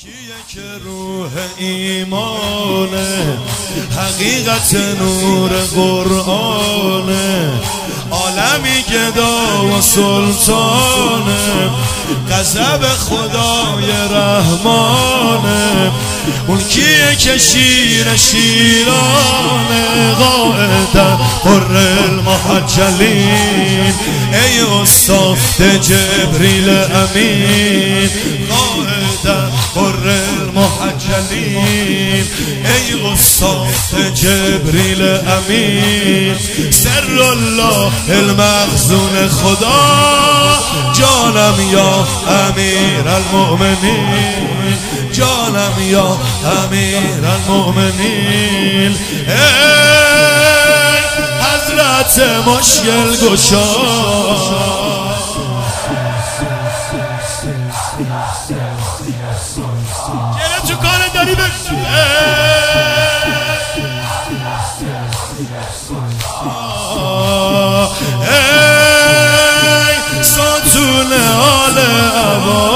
کیه که روح ایمانه، حقیقت نور قرآنه، عالمی گدا و سلطانه، غضب خدای رحمانه. اون کیه که شیر شیرانه، قائد پر المحجلین، ای استاد جبریل امین، قائد پر المحجلین، ای استاد جبریل امین. سر الله المخزون خدا، جانم یا امیر المؤمنین، جانم یا امیر المؤمنین. ای حضرت مشکل گشا، گره تو کار داری بگو. ای ساتون آل عبا،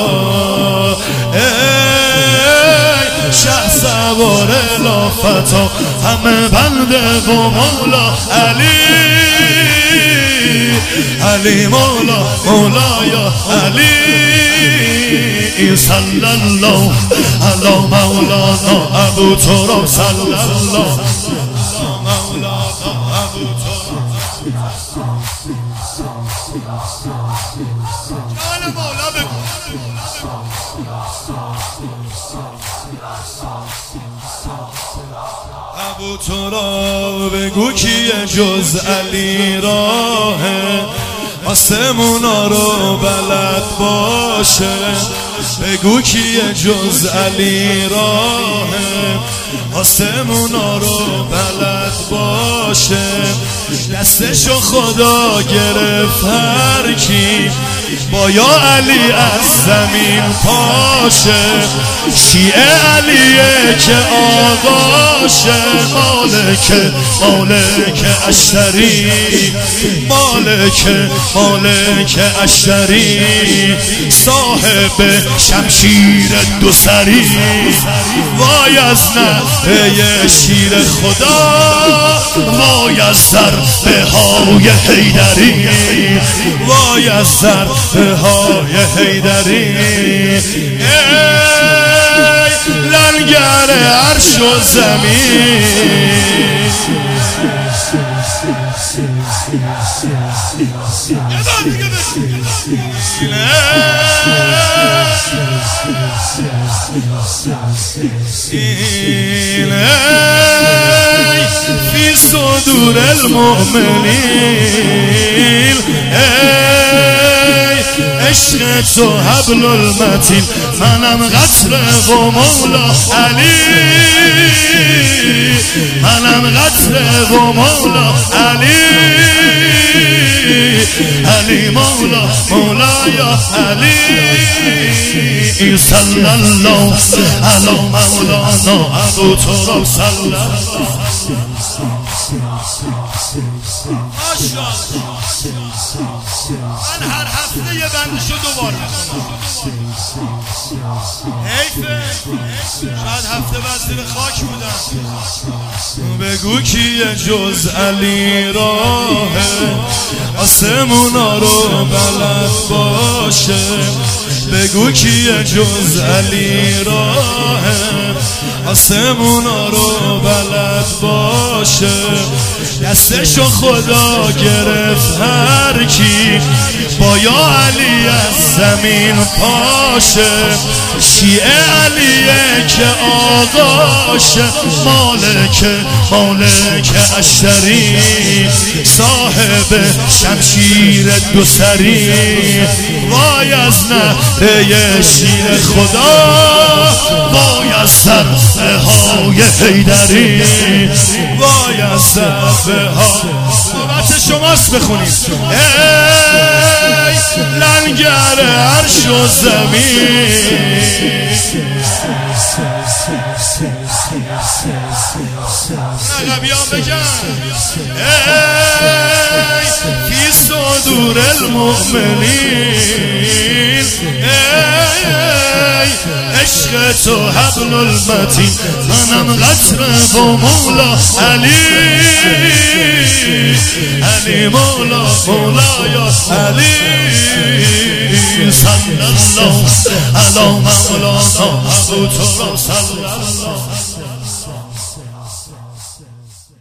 ای شه سوار لافتا، همه بنده و مولا علی، علی مولا، مولا یا علی. صلی الله علی مولانا ابو تراب، صلی الله علی مولانا ابو تراب. جان مولا بگو. ابو تراب بگو کیه جز علی راهه، آسمونا رو بلد باشه. بگو کیه جز علی راهه، آسمونا رو بلد باشه. دستشو خدا گرفت هر کی، با یا علی از زمین پاشه. شیعه علیه که آقاشه، مالک اشتری، مالک اشتری، صاحب شمشیر دو سری. وای از نفه شیر خدا، وای از ضربه های حیدری، وای از ضربه های حیدری. ای لنگر عرش و زمین، فی صدور المؤمنین، عشق تو حبل المتین، منم قطره و مولا علی، منم قطره و مولا علی، علی مولا، مولا یا علی. صلی الله علی مولانا ابو تراب، صلی الله. من هر هفته یه بندشو دوبار میکنم، حیفه، شاید هفته بعد زیر خاک بودم. بگو کیه جز علی راهه، آسمونا رو بلد باشه. بگو کیه جز علی راهه، آسمونا رو بلد باشه. دستشو خدا گرفت هر کی، با یا علی از زمین پاشه. شیعه علیه که آقاشه، مالک اشتری، صاحب شمشیر دو سری. وای از نهره شیر خدا، وای از ضربه های حیدری، وای از ضربه ها. صحبت شماست بخونیم. ای لنگر عرش و زمین، نقبیان بگن. ای فی صدور المؤمنین، ای عشق تو حبل المتین منم قطره و مولا علی علی مولا مولا یا علی صلی الله علی مولانا ابو تراب صلی الله